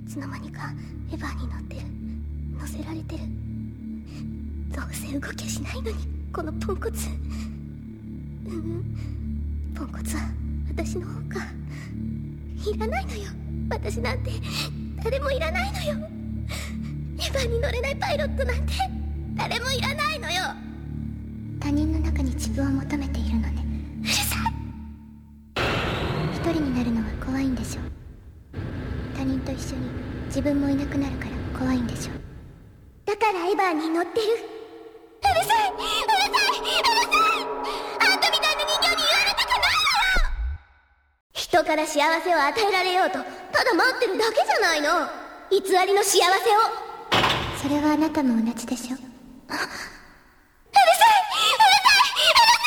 つの間にかエヴァに乗ってる、乗せられてる。どうせ動きゃしないのに、このポンコツ。ポンコツは私の方か。いらないのよ、私なんて誰もいらないのよ。エヴァに乗れないパイロットなんて誰もいらないのよ。他人の中に自分を求めているのね。うるさい。一人になるのは怖いんでしょ。他人と一緒に自分もいなくなるから怖いんでしょ。だからエヴァに乗ってる。うるさい、うるさい、うるさい。あんたみたいな人形に言われたくないのよ。人から幸せを与えられようとただ待ってるだけじゃないの。偽りの幸せを。それはあなたも同じでしょ。うるさい、うるさい、うるさい。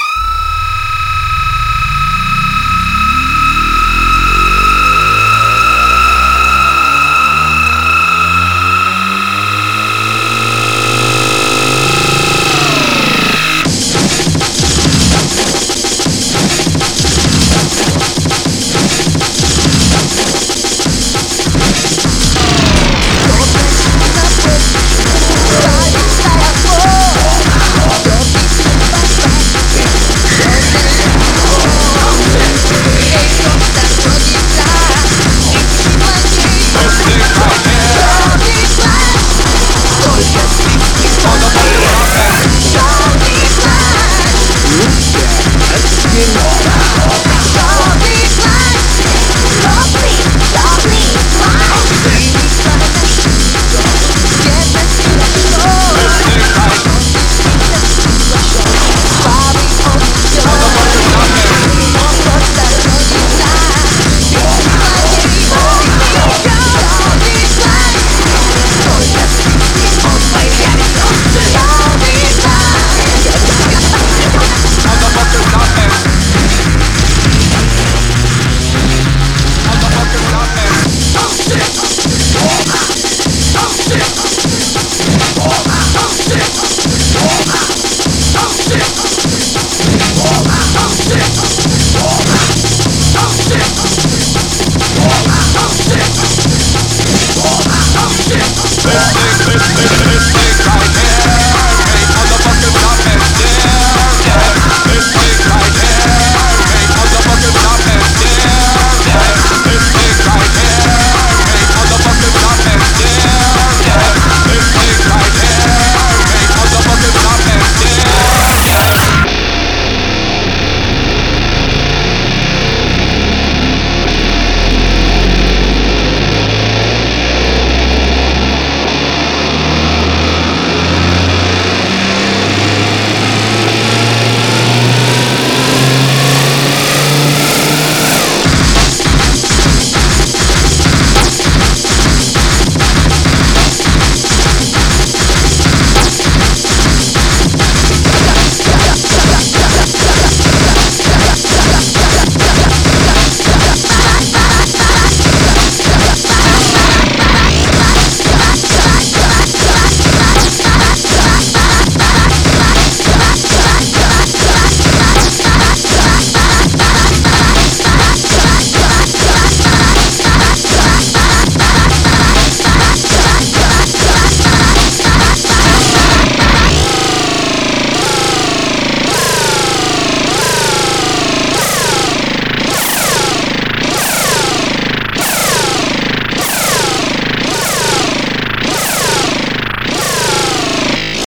Let's